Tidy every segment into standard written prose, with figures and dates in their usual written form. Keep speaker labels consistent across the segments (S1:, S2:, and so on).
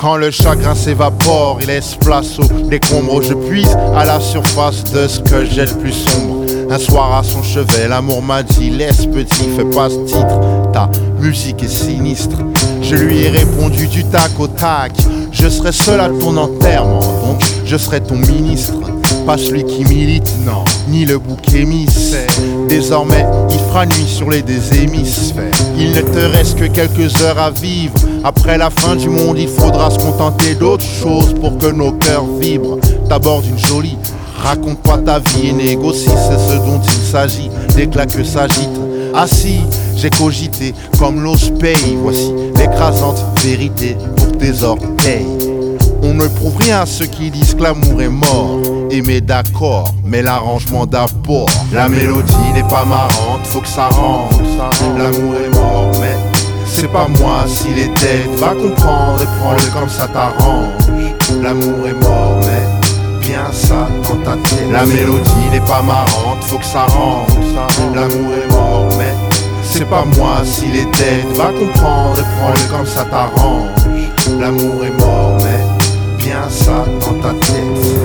S1: Quand le chagrin s'évapore, il laisse place au décombre. Je puise à la surface de ce que j'ai le plus sombre. Un soir à son chevet, l'amour m'a dit laisse petit, fais pas ce titre. Ta musique est sinistre. Je lui ai répondu du tac au tac. Je serai seul à ton enterrement, donc je serai ton ministre. Pas celui qui milite, non, ni le bouc émissaire. Désormais, il fera nuit sur les deux hémisphères. Il ne te reste que quelques heures à vivre. Après la fin du monde, il faudra se contenter d'autres choses pour que nos cœurs vibrent. T'abordes une jolie, raconte pas ta vie et négocie, c'est ce dont il s'agit. D'éclat que s'agite. Assis, j'ai cogité comme l'os paye. Voici l'écrasante vérité pour tes orteils. On ne prouve rien à ceux qui disent que l'amour est mort. Aimer d'accord, mais l'arrangement d'abord. La mélodie n'est pas marrante, faut que ça rentre. L'amour est mort, mais c'est pas moi s'il est dead. Va comprendre et prends-le comme ça t'arrange. L'amour est mort, mais bien ça dans ta tête. La mélodie n'est pas marrante, faut que ça rentre. L'amour est mort, mais c'est pas moi s'il est dead. Va comprendre et prends-le comme ça t'arrange. L'amour est mort, mais bien ça dans ta tête.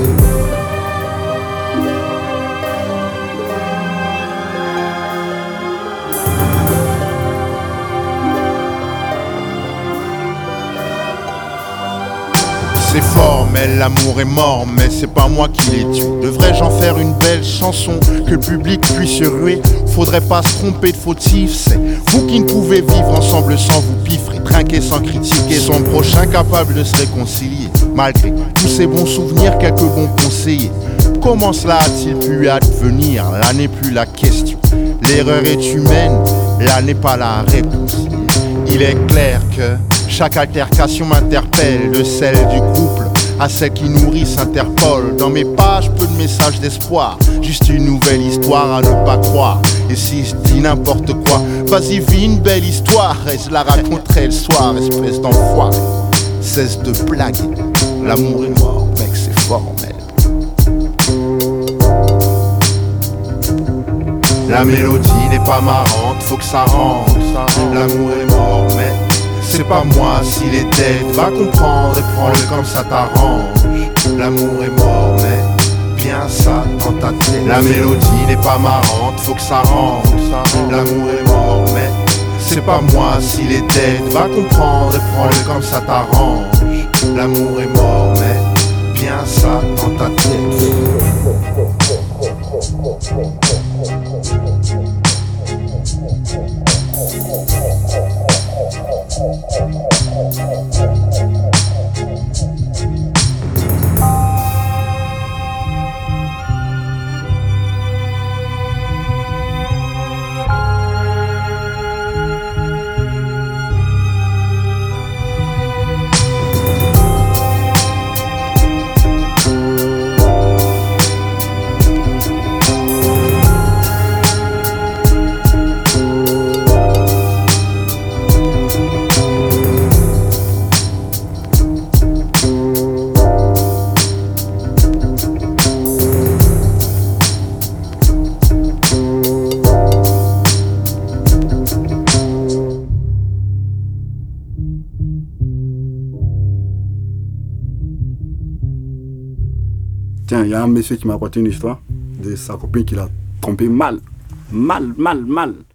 S1: C'est formel, l'amour est mort, mais c'est pas moi qui l'ai tué. Devrais-je en faire une belle chanson que le public puisse se ruer? Faudrait pas se tromper de fautif, c'est vous qui ne pouvez vivre ensemble sans vous piffrer, trinquer sans critiquer son prochain capable de se réconcilier. Malgré tous ces bons souvenirs, quelques bons conseillers. Comment cela a-t-il pu advenir? Là n'est plus la question. L'erreur est humaine, là n'est pas la réponse. Il est clair que chaque altercation m'interpelle, de celle du couple à celle qui nourrit s'interpole. Dans mes pages, peu de messages d'espoir, juste une nouvelle histoire à ne pas croire. Et si je dis n'importe quoi, vas-y vis une belle histoire et je la raconterai le soir, espèce d'enfoiré. Cesse de blaguer, l'amour est mort, mec c'est formel. La mélodie n'est pas marrante, faut que ça rentre. L'amour est mort, mais c'est pas moi s'il est dead. Va comprendre et prends-le comme ça t'arrange. L'amour est mort, mais bien ça dans ta tête. La mélodie n'est pas marrante, faut que ça rentre. L'amour est mort, mais c'est pas moi s'il est dead. Va comprendre et prends-le comme ça t'arrange. L'amour est mort, mais bien ça dans ta tête.
S2: Tiens, il y a un monsieur qui m'a raconté une histoire de sa copine qui l'a trompé mal. Mal.